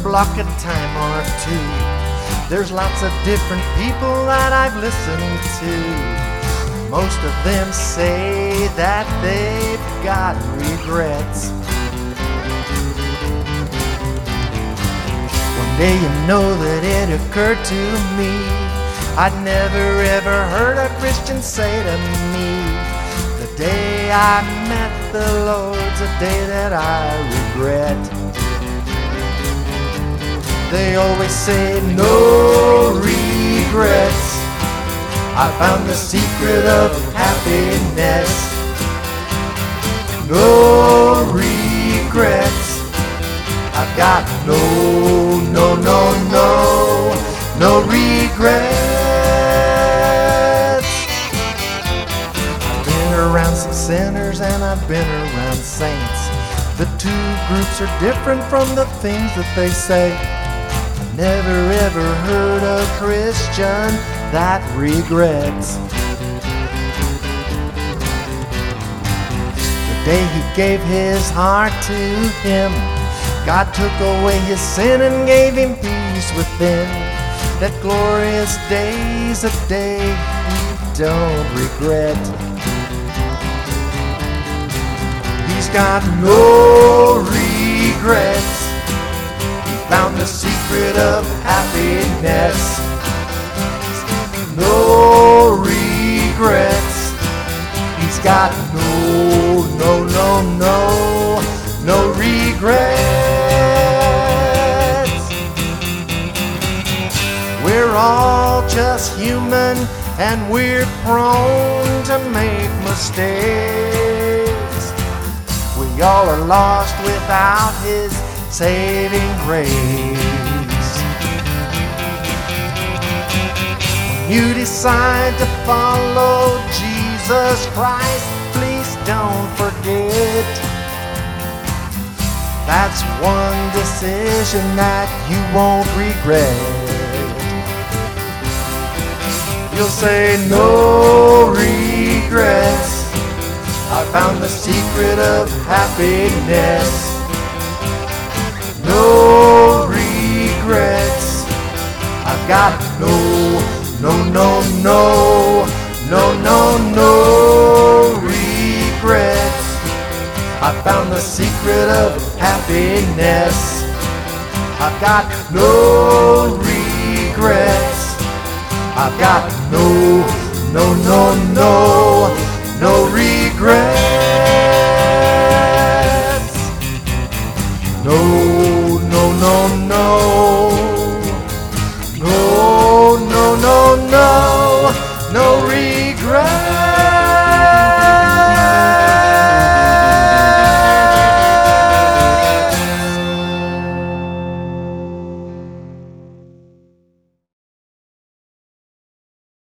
block a time or two. There's lots of different people that I've listened to. Most of them say that they've got regrets. One day, you know, that it occurred to me, I'd never ever heard a Christian say to me, the day I met the Lord's a day that I regret. They always say no regrets. I found the secret of happiness. No regrets. I've got no regrets. I've been around some sinners and I've been around saints. The two groups are different from the things that they say. I've never ever heard a Christian that regrets. The day he gave his heart to him, God took away his sin and gave him peace within. That glorious day's a day he don't regret. He's got no regrets. He found the secret of happiness. No regrets. He's got no regrets. We're all just human and we're prone to make mistakes. We all are lost without his saving grace. When you decide to follow Jesus Christ, please don't forget, that's one decision that you won't regret. You'll say no regrets. I found the secret of happiness. No regrets. I've got no regrets. I found the secret of happiness. I've got no regrets. I've got no regrets. No regrets.